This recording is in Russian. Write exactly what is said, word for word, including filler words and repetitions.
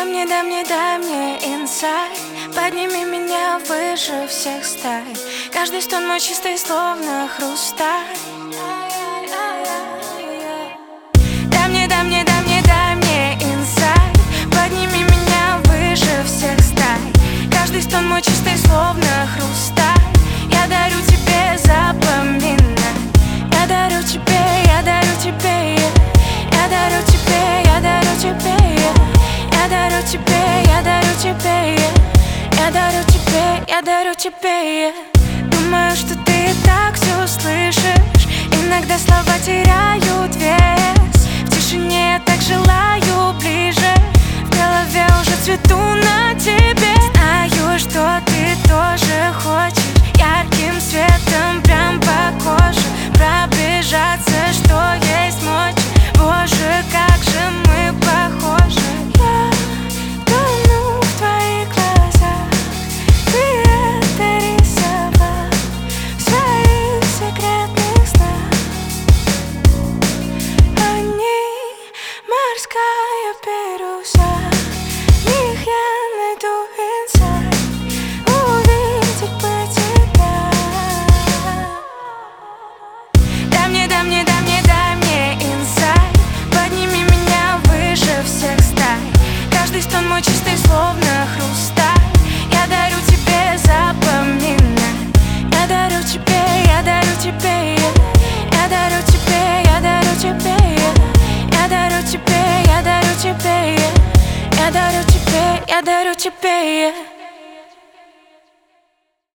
Дай мне, дай мне, дай мне инсайт. Подними меня выше всех стай. Каждый стон мой чистый, словно хрусталь. Дай мне, дай мне, дай мне, дай мне инсайт. Подними меня выше всех стай. Каждый стон мой чистый, словно хрусталь. Я дарю тебе запоминать. Я дарю тебе, я дарю тебе, я дарю тебе, я дарю тебе, я дарю тебе, я дарю тебе, я дарю тебе, я дарю тебе. Думаю, что ты и так все слышишь. Иногда слова теряют вес. В тишине я так желаю ближе. В голове уже цвету на тебе.